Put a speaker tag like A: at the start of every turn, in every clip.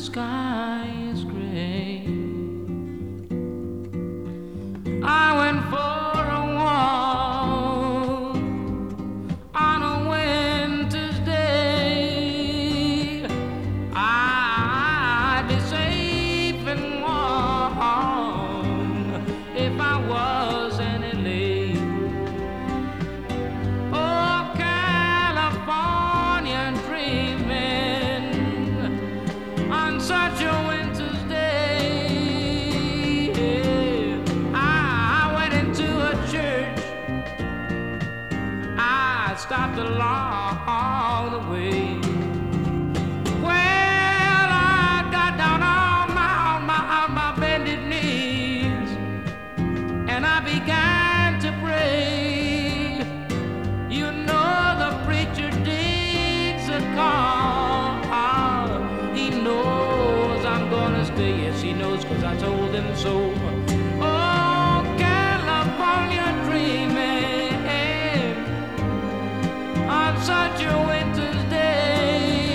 A: sky is gray. I went for a walk on a winter's day. I'd be safe and warm if I was in LA. Oh, California dreaming on such a winter's day. I went into a church, I stopped along the way. Well, I got down on my bended knees, and I began to pray. You know the preacher digs a call. He knows I'm gonna stay. Yes, he knows, 'cause I told him so. Oh, California dreaming on such a winter's day.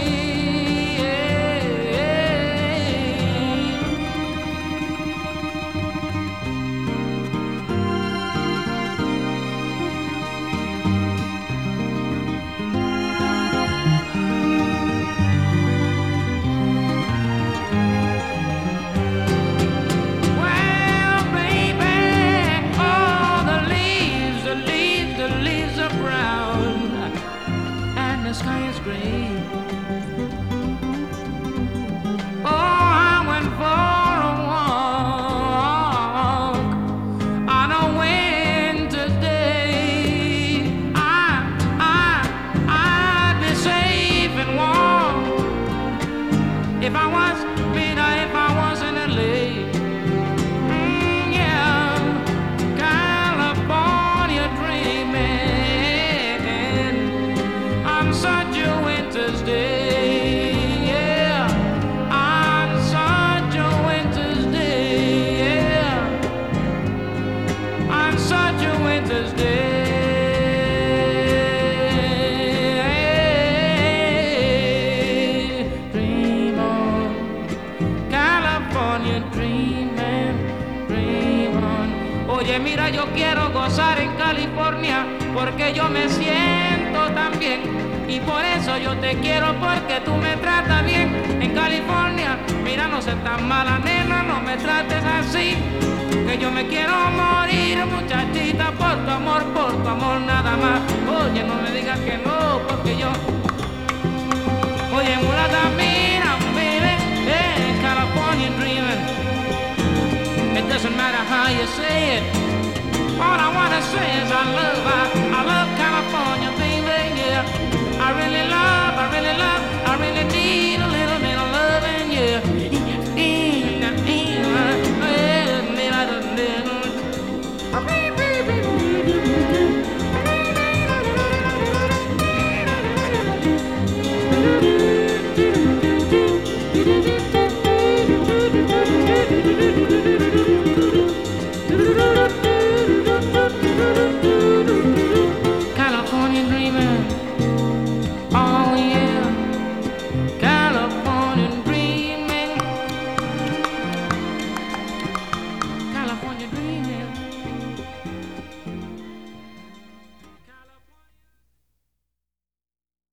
A: Well, baby, oh, the leaves are brown, and the sky is gray. Oh, I went for a walk on a winter's day. I'd be safe and warm if I was, if I was in LA. Yeah, California dreaming on such a winter's day. Yeah, on such a winter's day. Yeah, on such a winter's day. Dream on, California dreaming, dream on. Oye, mira, yo quiero gozar en California porque yo me siento tan bien. Y por eso yo te quiero, porque tú me tratas bien. En California, mira, no seas tan mala, nena, no me trates así. Que yo me quiero morir, muchachita, por tu amor nada más. Oye, no me digas que no, porque yo... Oye, mulata, mira, baby, California dreaming. It doesn't matter how you say it. All I wanna say is I love California, baby, yeah. I really need a little bit of loving, yeah. California dreaming, oh yeah, California dreaming, California dreaming.